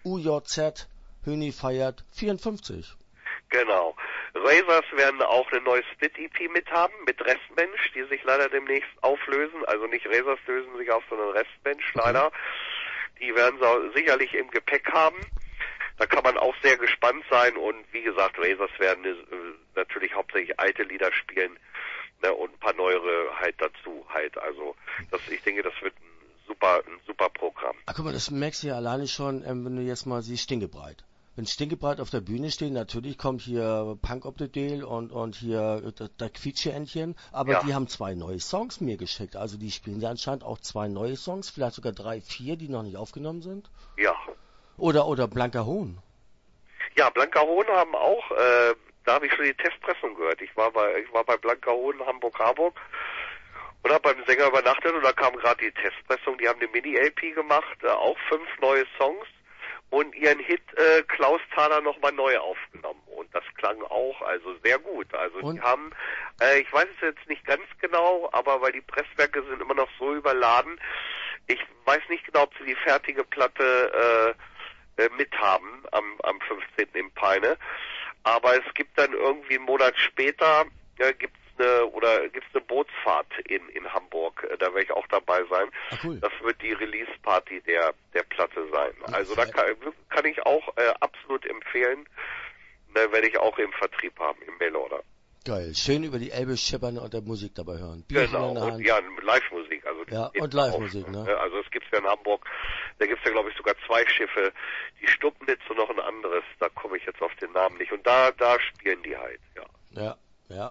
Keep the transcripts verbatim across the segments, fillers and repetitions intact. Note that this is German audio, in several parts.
U J Z Höni feiert vierundfünfzig. Genau. Razors werden auch eine neue Split-E P mit haben, mit Restmensch, die sich leider demnächst auflösen. Also nicht Razors lösen sich auf, sondern Restmensch, Okay. leider. Die werden sie sicherlich im Gepäck haben. Da kann man auch sehr gespannt sein. Und wie gesagt, Razors werden äh, natürlich hauptsächlich alte Lieder spielen, ne, und ein paar neuere halt dazu halt. Also das, ich denke, das wird ein super, ein super Programm. Ach, guck mal, das merkst du ja alleine schon, ähm, wenn du jetzt mal siehst, Stinkebreit. Wenn Stinkebreit auf der Bühne stehen, natürlich kommt hier Punk Op the Deal und, und hier das, das Quietsche-Entchen, aber Ja. die haben zwei neue Songs mir geschickt. Also die spielen ja anscheinend auch zwei neue Songs, vielleicht sogar drei, vier, die noch nicht aufgenommen sind. Ja. Oder, oder Blanker Hohn. Ja, Blanker Hohn haben auch, äh, da habe ich schon die Testpressung gehört. Ich war bei, ich war bei Blanker Hohn Hamburg-Harburg und habe beim Sänger übernachtet und da kam gerade die Testpressung. Die haben eine Mini-L P gemacht, äh, auch fünf neue Songs und ihren Hit äh, Klaus Thaler nochmal neu aufgenommen. Und das klang auch also sehr gut. Also Und? die haben, äh, ich weiß es jetzt nicht ganz genau, aber weil die Presswerke sind immer noch so überladen, ich weiß nicht genau, ob sie die fertige Platte äh, äh, mithaben am, am fünfzehnten im Peine. Aber es gibt dann irgendwie einen Monat später, äh, gibt's eine, oder gibt's eine Bootsfahrt in, in Hamburg. Äh, da werde ich auch dabei sein. Ah, cool. Das wird die Release-Party der, der Platte sein. Ja, Also da kann, kann ich auch äh, absolut empfehlen. Da werde ich auch im Vertrieb haben, im Mailorder. Geil. Schön über die Elbe schippern und der Musik dabei hören. Bierchen Genau, in der und Hand. ja, Live-Musik. Also Ja, die- und Live-Musik, ne? Also es gibt's ja in Hamburg, da gibt's ja glaube ich sogar zwei Schiffe, die Stuppnitz und noch ein anderes, da komme ich jetzt auf den Namen nicht. Und da, da spielen die halt, ja. Ja, ja.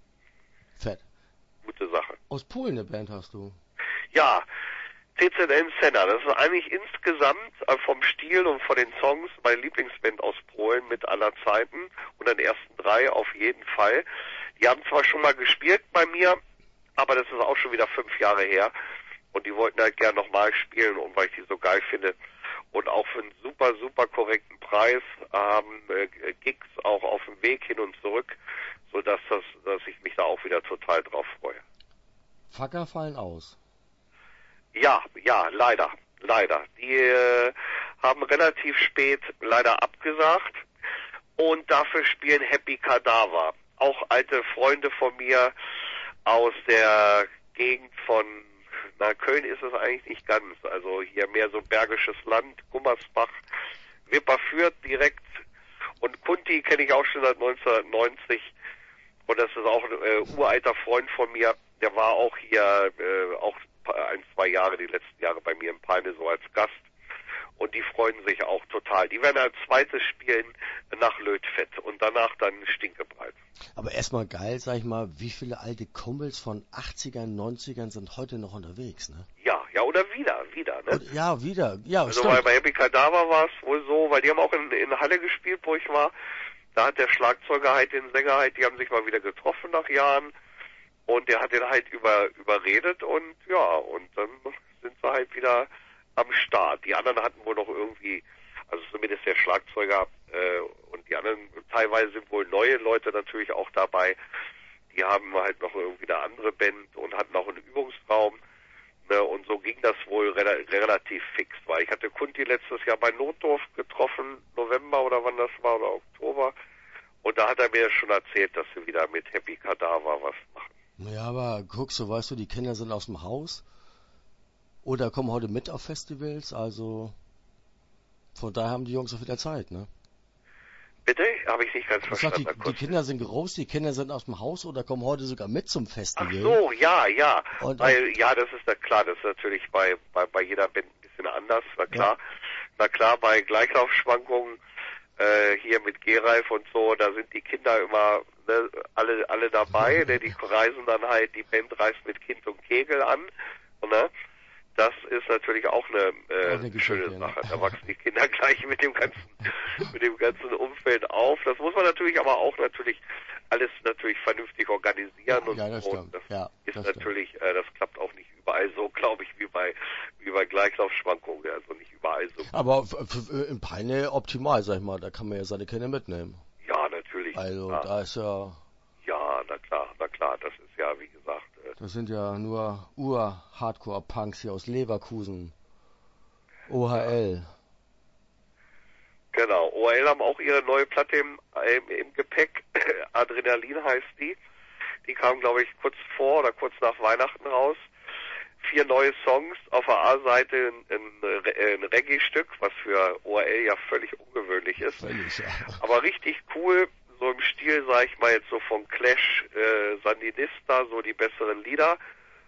Fett. Gute Sache. Aus Polen eine Band hast du. Ja, T Z N Senna, das ist eigentlich insgesamt äh, vom Stil und von den Songs meine Lieblingsband aus Polen mit aller Zeiten und den ersten drei auf jeden Fall. Die haben zwar schon mal gespielt bei mir, aber das ist auch schon wieder fünf Jahre her und die wollten halt gern nochmal spielen und weil ich die so geil finde und auch für einen super, super korrekten Preis haben äh, Gigs auch auf dem Weg hin und zurück, sodass das, dass ich mich da auch wieder total drauf freue. Facker fallen aus. Ja, ja, leider, leider. Die äh, haben relativ spät leider abgesagt und dafür spielen Happy Cadaver. Auch alte Freunde von mir aus der Gegend von, na Köln ist es eigentlich nicht ganz, also hier mehr so Bergisches Land, Gummersbach, Wipperfürth direkt und Kunti kenne ich auch schon seit neunzehnhundertneunzig und das ist auch ein äh, uralter Freund von mir, der war auch hier äh, auch ein, zwei Jahre, die letzten Jahre bei mir im Peine so als Gast und die freuen sich auch total. Die werden als zweites spielen nach Lötfett und danach dann Stinkebreit. Aber erstmal geil, sag ich mal, wie viele alte Kumpels von achtzigern, neunzigern sind heute noch unterwegs, ne? Ja, ja, oder wieder, wieder, ne? Und, ja, wieder, ja, Also stimmt. weil bei Happy Cadaver war es wohl so, weil die haben auch in, in Halle gespielt, wo ich war. Da hat der Schlagzeuger halt den Sänger halt, die haben sich mal wieder getroffen nach Jahren und der hat den halt über überredet und ja, und dann sind sie halt wieder am Start. Die anderen hatten wohl noch irgendwie, also zumindest der Schlagzeuger äh, und die anderen, teilweise sind wohl neue Leute natürlich auch dabei. Die haben halt noch irgendwie eine andere Band und hatten auch einen Übungsraum. Ne, und so ging das wohl re- relativ fix, weil ich hatte Kunti letztes Jahr bei Notdorf getroffen, November oder wann das war, oder Oktober. Und da hat er mir schon erzählt, dass sie wieder mit Happy Cadaver was machen. Ja, aber guck, so weißt du, die Kinder sind aus dem Haus oder kommen heute mit auf Festivals, also von daher haben die Jungs auch wieder Zeit, ne? Bitte? Habe ich nicht ganz Ich sag, verstanden. die, die Kinder sind groß, die Kinder sind aus dem Haus oder kommen heute sogar mit zum Ach Festival. so, ja, ja. Und, Weil, ja, das ist ja klar, das ist natürlich bei, bei, bei jeder Band ein bisschen anders, na klar. Ja. Na klar, bei Gleichlaufschwankungen, äh, hier mit G-Reif und so, da sind die Kinder immer, ne, alle, alle dabei, ne, die reisen dann halt, die Band reist mit Kind und Kegel an, ne. Das ist natürlich auch eine, äh, Auch eine schöne Geschichte, Sache. ne? Da wachsen die Kinder gleich mit dem ganzen, mit dem ganzen Umfeld auf. Das muss man natürlich aber auch natürlich alles natürlich vernünftig organisieren und Ja, das so. stimmt. Das Ja, ist das natürlich, äh, das klappt auch nicht überall so, glaube ich, wie bei, wie bei Gleichlaufschwankungen. Also nicht überall so. Aber f- f- im Peine optimal, sag ich mal, da kann man ja seine Kinder mitnehmen. Ja, natürlich. Also ja. da ist ja, ja, na klar, na klar, das ist ja, wie gesagt, äh, das sind ja nur Ur-Hardcore-Punks hier aus Leverkusen. O H L. Genau. O R L haben auch ihre neue Platte im, im, im Gepäck. Adrenalin heißt die. Die kam, glaube ich, kurz vor oder kurz nach Weihnachten raus. Vier neue Songs. Auf der A-Seite ein, ein, ein Reggae-Stück, was für O R L ja völlig ungewöhnlich ist. Völlig, ja. Aber richtig cool, so im Stil, sag ich mal, jetzt so von Clash, äh, Sandinista, so die besseren Lieder.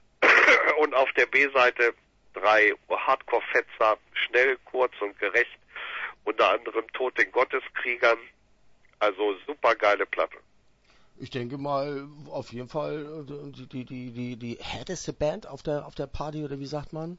Und auf der B-Seite drei Hardcore-Fetzer, schnell, kurz und gerecht. Unter anderem Tod den Gotteskriegern. Also super geile Platte. Ich denke mal, auf jeden Fall die, die, die, die, die härteste Band auf der, auf der Party, oder wie sagt man?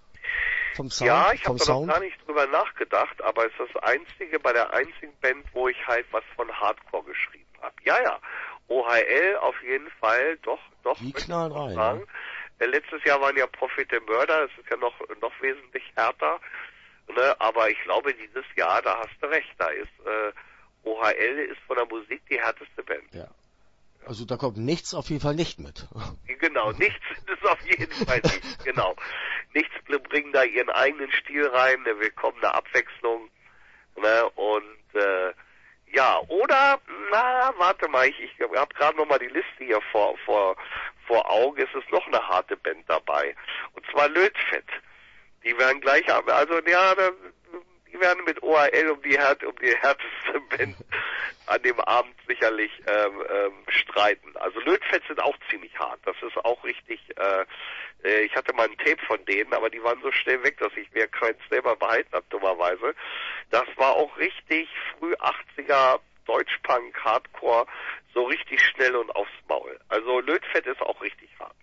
Vom Sound? Ja, ich habe da noch Sound? gar nicht drüber nachgedacht, aber es ist das einzige, bei der einzigen Band, wo ich halt was von Hardcore geschrieben habe. Ja, ja. O H L auf jeden Fall, doch, doch. Die knallen rein. Sagen. Ne? Letztes Jahr waren ja Prophet der Mörder, das ist ja noch, noch wesentlich härter. Ne? Aber ich glaube, dieses Jahr, da hast du recht, da ist äh, O H L ist von der Musik die härteste Band. Ja. Also da kommt nichts auf jeden Fall nicht mit. Genau, nichts ist auf jeden Fall nicht, genau. Nichts bringen da ihren eigenen Stil rein, eine willkommene Abwechslung, ne, und, äh, ja, oder, na, warte mal, ich, ich habe gerade noch mal die Liste hier vor, vor, vor Augen, es ist noch eine harte Band dabei, und zwar Lötfett. Die werden gleich, also, ja, die werden mit O H L um die, Härte, um die härteste Band an dem Abend sicherlich ähm, ähm, streiten. Also Lötfett sind auch ziemlich hart. Das ist auch richtig, äh, äh, ich hatte mal ein Tape von denen, aber die waren so schnell weg, dass ich mir keins selber behalten habe, dummerweise. Das war auch richtig früh achtziger Deutschpunk, Hardcore, so richtig schnell und aufs Maul. Also Lötfett ist auch richtig hart.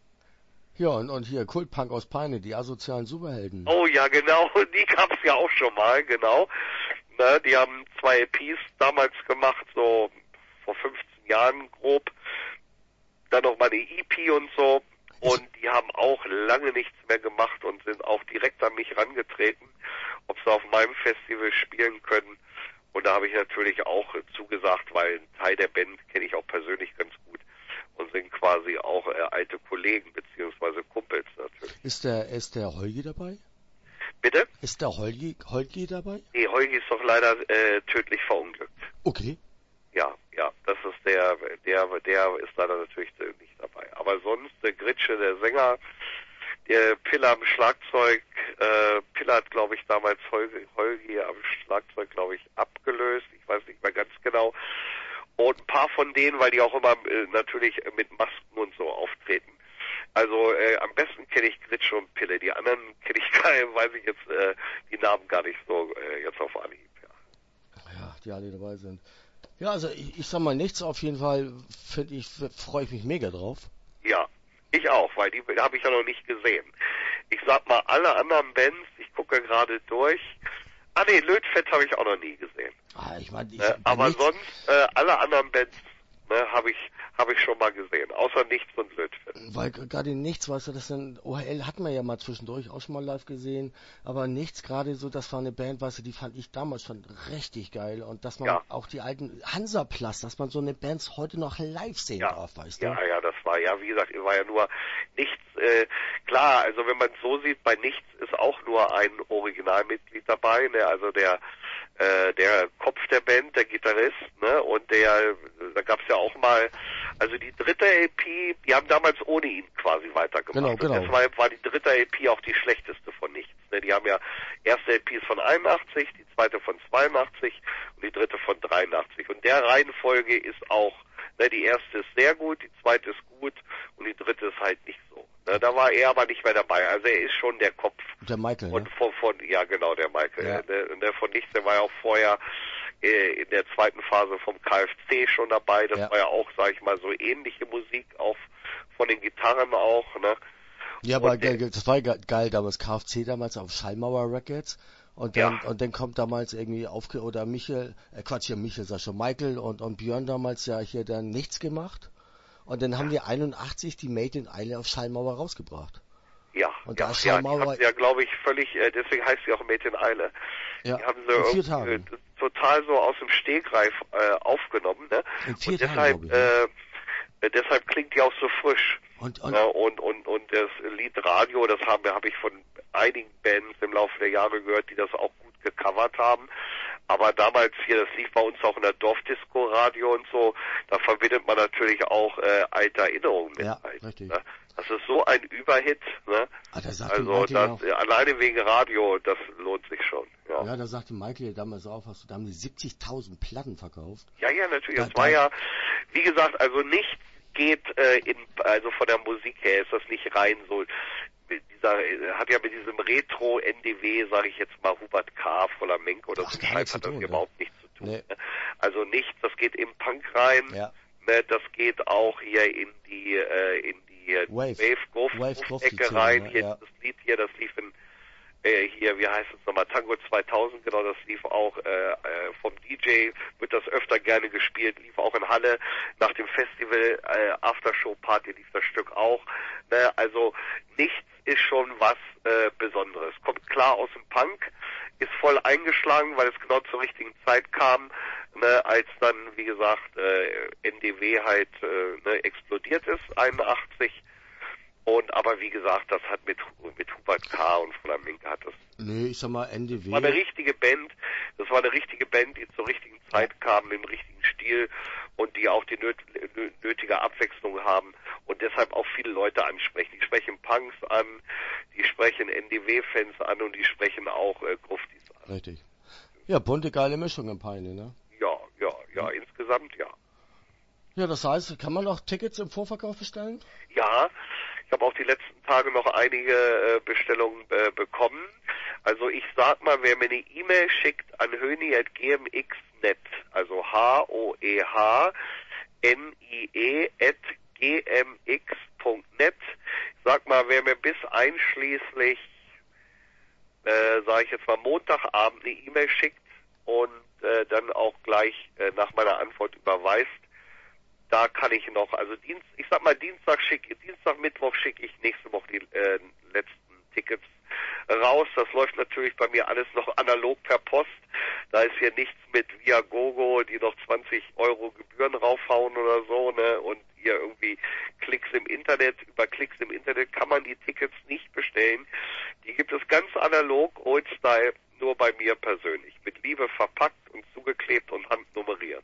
Ja, und, und hier Kultpunk aus Peine, die asozialen Superhelden. Oh ja, genau, die gab's ja auch schon mal, genau. Ne, die haben zwei E Ps damals gemacht, so vor fünfzehn Jahren grob. Dann nochmal eine E P und so. Und die haben auch lange nichts mehr gemacht und sind auch direkt an mich rangetreten, ob sie auf meinem Festival spielen können. Und da habe ich natürlich auch zugesagt, weil ein Teil der Band kenne ich auch persönlich ganz gut. Und sind quasi auch äh, alte Kollegen, beziehungsweise Kumpels natürlich. Ist der, ist der Holgi dabei? Bitte? Ist der Holgi, Holgi dabei? Nee, Holgi ist doch leider äh, tödlich verunglückt. Okay. Ja, ja, das ist der, der, der ist leider natürlich nicht dabei. Aber sonst, der Gritsche, der Sänger, der Piller am Schlagzeug, äh, Piller hat, glaube ich, damals Holgi, Holgi am Schlagzeug, glaube ich, abgelöst. Ich weiß nicht mehr ganz genau. Und ein paar von denen, weil die auch immer äh, natürlich mit Masken und so auftreten. Also äh, am besten kenne ich Gritsche und Pille. Die anderen kenne ich gar nicht, weiß ich jetzt äh, die Namen gar nicht so äh, jetzt auf Anhieb. Ja. Ja, die alle dabei sind. Ja, also ich, ich sag mal nichts, auf jeden Fall finde ich, freue ich mich mega drauf. Ja, ich auch, weil die habe ich ja noch nicht gesehen. Ich sag mal, alle anderen Bands, ich gucke gerade durch. Ah nee, Lötfett habe ich auch noch nie gesehen. Ah, ich mein, ich, äh, aber nichts, sonst, äh, alle anderen Bands ne, habe ich habe ich schon mal gesehen, außer Nichts und Lötfett. Weil gerade nichts, weißt du, das sind, O H L hatten wir ja mal zwischendurch auch schon mal live gesehen, aber nichts, gerade so, das war eine Band, weißt du, die fand ich damals schon richtig geil und dass man Ja. auch die alten Hansaplast, dass man so eine Bands heute noch live sehen Ja. darf, weißt du? Ja, ja, das war ja, wie gesagt, war ja nur Nichts, äh, klar, also wenn man es so sieht, bei Nichts ist auch nur ein Originalmitglied dabei, ne, also der äh, der Kopf der Band, der Gitarrist, ne, und der, da gab's ja auch mal, also die dritte E P, die haben damals ohne ihn quasi weitergemacht. Genau, genau. Und deshalb war die dritte E P auch die schlechteste von Nichts. Ne, die haben ja erste E P ist von einundachtzig, die zweite von zweiundachtzig und die dritte von dreiundachtzig. Und der Reihenfolge ist auch, ne, die erste ist sehr gut, die zweite ist gut und die dritte ist halt nicht so. Ne, da war er aber nicht mehr dabei. Also er ist schon der Kopf. Der Michael, Und ne? von, von, ja genau, der Michael. Ja. Der, der von Nichts, der war ja auch vorher äh, in der zweiten Phase vom K F C schon dabei. Das Ja. war ja auch, sag ich mal, so ähnliche Musik, auch von den Gitarren auch, ne? Ja, aber Und, äh, ge- das war ja ge- geil damals, K F C damals auf Schallmauer Records. Und dann, Ja. und dann kommt damals irgendwie aufge, oder Michael, äh Quatsch, hier Michael, sag schon, Michael und, und Björn damals ja hier dann nichts gemacht. Und dann haben die einundachtzig die Made in Eile auf Schallmauer rausgebracht. Ja, Und ja, da ja, schauen die wir mal- haben sie ja, glaube ich, völlig, äh, deswegen heißt sie auch Mädchen Eile. Ja, Die haben sie in vier irgendwie Tagen. äh, total so aus dem Stegreif äh, aufgenommen, ne? In vier Und Tagen, deshalb, glaub ich, ne? äh, deshalb klingt die auch so frisch. Und, und, Ja, und, und, und das Lied Radio, das haben wir, habe ich von einigen Bands im Laufe der Jahre gehört, die das auch gut gecovert haben. Aber damals hier, das lief bei uns auch in der Dorfdisco-Radio und so, da verbindet man natürlich auch äh, alte Erinnerungen mit. Ja, halt, richtig. Ne? Das ist so ein Überhit, ne? Ah, da sagte Also Michael das, auch, alleine wegen Radio, das lohnt sich schon. Ja, ja, da sagte Michael damals auch, was, da haben die siebzigtausend Platten verkauft. ja, ja natürlich. Da- Das war da- ja, wie gesagt, also nichts geht äh, in, also von der Musik her ist das nicht rein so. Dieser äh, hat ja mit diesem Retro-N D W, sage ich jetzt mal, Hubert K., Voller Menk oder Ach, so, gar Scheiß nichts hat zu das tun, ne? überhaupt nichts zu tun. Nee. Ne? Also nichts, das geht im Punk rein. Ja. Ne, das geht auch hier in die äh, in die äh, Wave. Wave Golf Wave Golf die Ecke Szene, rein. ne? Hier Ja. das Lied hier, das lief in äh, hier, wie heißt es nochmal, Tango zweitausend, genau, das lief auch äh, äh, vom D J, wird das öfter gerne gespielt, lief auch in Halle nach dem Festival, äh, Aftershow Party lief das Stück auch. Ne, also nichts ist schon was äh, Besonderes. Kommt klar aus dem Punk, ist voll eingeschlagen, weil es genau zur richtigen Zeit kam, ne, als dann, wie gesagt, äh, N D W halt äh, ne, explodiert ist, einundachtzig. Und aber wie gesagt, das hat mit mit Hubert K. und Voller Menk hat das. Nee, ich sag mal, N D W. Das war eine richtige Band. Das war eine richtige Band, die zur richtigen Zeit kam, im richtigen Stil und die auch die nöt, nötige Abwechslung haben und deshalb auch viele Leute ansprechen. Die sprechen Punks an, die sprechen N D W-Fans an und die sprechen auch äh, Gruftis an. Richtig. Ja, bunte, geile Mischung im Peine, ne? Ja, ja, ja, insgesamt ja. Ja, das heißt, kann man noch Tickets im Vorverkauf bestellen? Ja, ich habe auch die letzten Tage noch einige äh, Bestellungen äh, bekommen. Also ich sag mal, wer mir eine E-Mail schickt an höni at g m x punkt net, also H O E H N I E at g m x punkt net, sag mal, wer mir bis einschließlich, äh, sage ich jetzt mal, Montagabend eine E-Mail schickt und äh, dann auch gleich äh, nach meiner Antwort überweist, da kann ich noch, also Dienst, ich sag mal Dienstag schicke, Dienstag, Mittwoch schicke ich nächste Woche die äh, letzten Tickets raus. Das läuft natürlich bei mir alles noch analog per Post. Da ist hier nichts mit Viagogo, die noch zwanzig Euro Gebühren raufhauen oder so, ne? Und hier irgendwie Klicks im Internet, über Klicks im Internet kann man die Tickets nicht bestellen. Die gibt es ganz analog, Old Style, nur bei mir persönlich. Mit Liebe verpackt und zugeklebt und handnummeriert.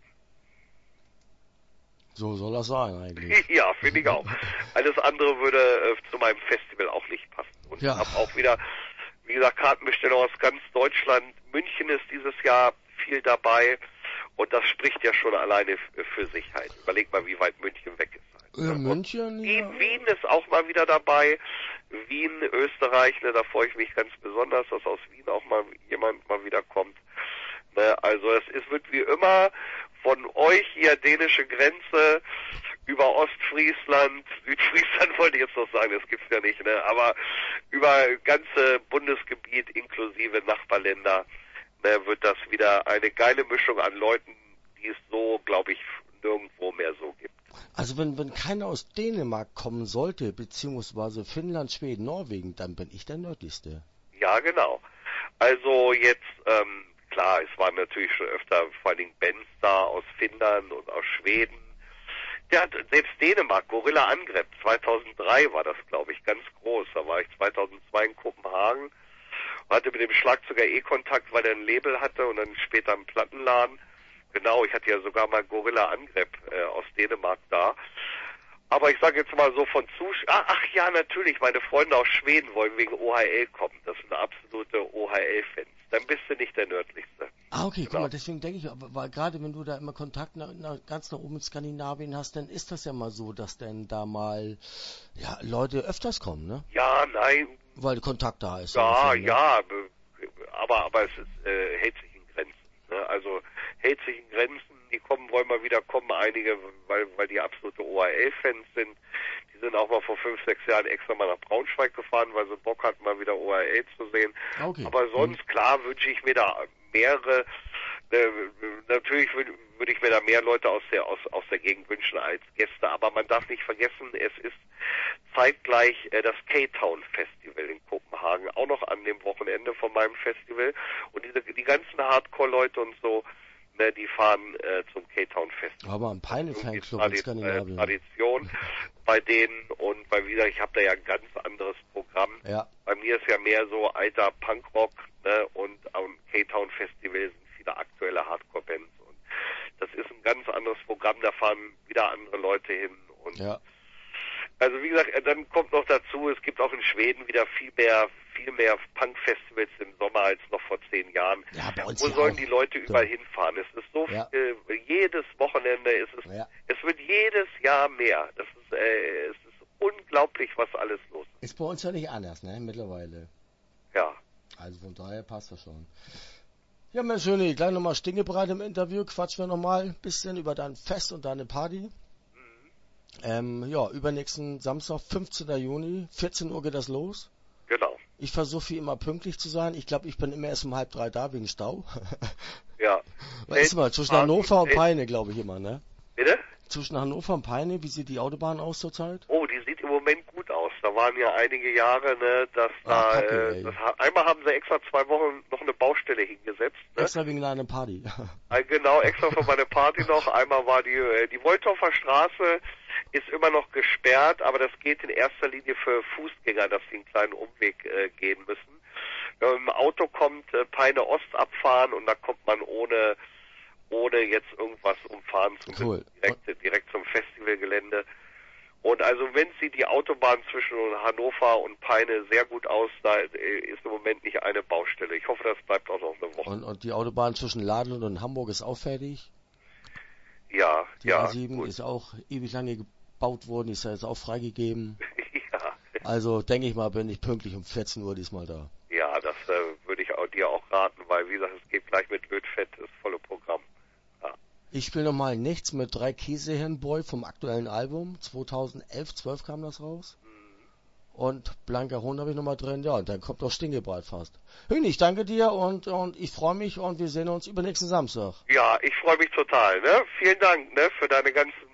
So soll das sein eigentlich. Ja, finde ich auch. Alles andere würde äh, zu meinem Festival auch nicht passen. Und Ja. ich habe auch wieder, wie gesagt, Kartenbestellung aus ganz Deutschland. München ist dieses Jahr viel dabei und das spricht ja schon alleine f- für sich halt. Überleg mal, wie weit München weg ist. Halt. Ja, München, Und ja. Wien, Wien ist auch mal wieder dabei. Wien, Österreich, ne, da freue ich mich ganz besonders, dass aus Wien auch mal jemand mal wieder kommt. Ne, also es ist, wird wie immer von euch hier dänische Grenze über Ostfriesland, Südfriesland wollte ich jetzt noch sagen, das gibt's ja nicht, ne, aber über ganze Bundesgebiet inklusive Nachbarländer, ne, wird das wieder eine geile Mischung an Leuten, die es so, glaube ich, nirgendwo mehr so gibt. Also wenn, wenn keiner aus Dänemark kommen sollte, beziehungsweise Finnland, Schweden, Norwegen, dann bin ich der nördlichste. Ja, genau. Also jetzt, ähm, klar, es waren natürlich schon öfter vor allen Dingen Bands da aus Finnland und aus Schweden. Der hat selbst Dänemark, Gorilla Angrepp, zweitausenddrei war das, glaube ich, ganz groß. Da war ich zweitausendzwei in Kopenhagen, hatte mit dem Schlagzeuger eh Kontakt, weil er ein Label hatte und dann später einen Plattenladen. Genau, ich hatte ja sogar mal Gorilla Angrepp äh, aus Dänemark da. Aber ich sage jetzt mal so von Zuschauern, ach, ach ja, natürlich, meine Freunde aus Schweden wollen wegen O H L kommen. Das sind absolute O H L-Fans. Dann bist du nicht der nördlichste. Ah, okay, guck Genau. mal, deswegen denke ich, aber weil gerade wenn du da immer Kontakt nach, nach, ganz nach oben in Skandinavien hast, dann ist das ja mal so, dass dann da mal ja, Leute öfters kommen, ne? Ja, nein, Weil Kontakt da ist. ja, ungefähr, ne? ja, be- aber, aber es ist, äh, hält sich in Grenzen. Ne? Also hält sich in Grenzen, die kommen, wollen mal wieder kommen, einige, weil, weil die absolute O H L-Fans sind. Die sind auch mal vor fünf, sechs Jahren extra mal nach Braunschweig gefahren, weil sie Bock hatten, mal wieder O H L zu sehen. Ah, okay. Aber sonst, klar, wünsche ich mir da mehrere, äh, natürlich würde würd ich mir da mehr Leute aus der, aus, aus der Gegend wünschen als Gäste, aber man darf nicht vergessen, es ist zeitgleich äh, das K-Town Festival in Kopenhagen, auch noch an dem Wochenende von meinem Festival. Und diese, die ganzen Hardcore-Leute und so, ne, die fahren äh, zum K-Town Festival. Aber ein Peine-Fanclub in Tradi- Skandinavien. äh, Tradition bei denen und weil wieder, ich habe da ja ein ganz anderes Programm. Ja. Bei mir ist ja mehr so alter Punkrock, ne, und am K-Town Festival sind viele aktuelle anderes Programm, da fahren wieder andere Leute hin. Und Ja. also wie gesagt, dann kommt noch dazu, es gibt auch in Schweden wieder viel mehr, viel mehr Punk-Festivals im Sommer als noch vor zehn Jahren. Ja, bei uns Wo hier sollen auch. die Leute So. überall hinfahren? Es ist so Ja. viel, jedes Wochenende ist es, Ja. es wird jedes Jahr mehr. Das ist, äh, es ist unglaublich, was alles los ist. Ist bei uns ja nicht anders, ne, mittlerweile. Ja. Also von daher passt das schon. Ja, Mensch, Schöni, gleich nochmal stingebreit im Interview. Quatschen wir nochmal ein bisschen über dein Fest und deine Party. Ähm, ja, übernächsten Samstag, fünfzehnten Juni, vierzehn Uhr geht das los. Genau. Ich versuche wie immer pünktlich zu sein. Ich glaube, ich bin immer erst um halb drei da wegen Stau. Ja. Was ist mal zwischen Party, Hannover und Welt- Peine, glaube ich immer, ne? Bitte? Zwischen Hannover und Peine, wie sieht die Autobahn aus zurzeit? Oh, die sieht im Moment gut aus. Da waren ja einige Jahre, ne, dass Ah, da, Kacke, äh, ey. das, ha- einmal haben sie extra zwei Wochen noch eine Baustelle hingesetzt, ne? Extra wegen deiner Party. Äh, Genau, extra für meine Party noch. Einmal war die, äh, die Woltorfer Straße ist immer noch gesperrt, aber das geht in erster Linie für Fußgänger, dass sie einen kleinen Umweg äh, gehen müssen. Wenn man im Auto kommt, äh, Peine Ost abfahren und da kommt man ohne, ohne jetzt irgendwas umfahren zu müssen, Cool. direkt, direkt zum Festivalgelände. Und also wenn sie die Autobahn zwischen Hannover und Peine sehr gut aus, da äh, ist im Moment nicht eine Baustelle. Ich hoffe, das bleibt auch noch eine Woche. Und, und die Autobahn zwischen Laden und Hamburg ist auch fertig. Ja, Die ja, A sieben gut. ist auch ewig lange gebaut worden, ist ja jetzt auch freigegeben. ja, Also denke ich mal, bin ich pünktlich um vierzehn Uhr diesmal da. ja, das äh, würde ich auch, dir auch raten, weil wie gesagt, es geht gleich mit Lötfett, das volle Programm. Ich spiele nochmal Nichts mit drei Käsehirnboy vom aktuellen Album. zweitausendelf, zwölf kam das raus. Und Blanker Hund habe ich nochmal drin. Ja, und dann kommt auch Stingebreit fast. Hüni, ich danke dir und, und ich freue mich und wir sehen uns übernächsten Samstag. Ja, ich freue mich total, ne? Vielen Dank, ne, für deine ganzen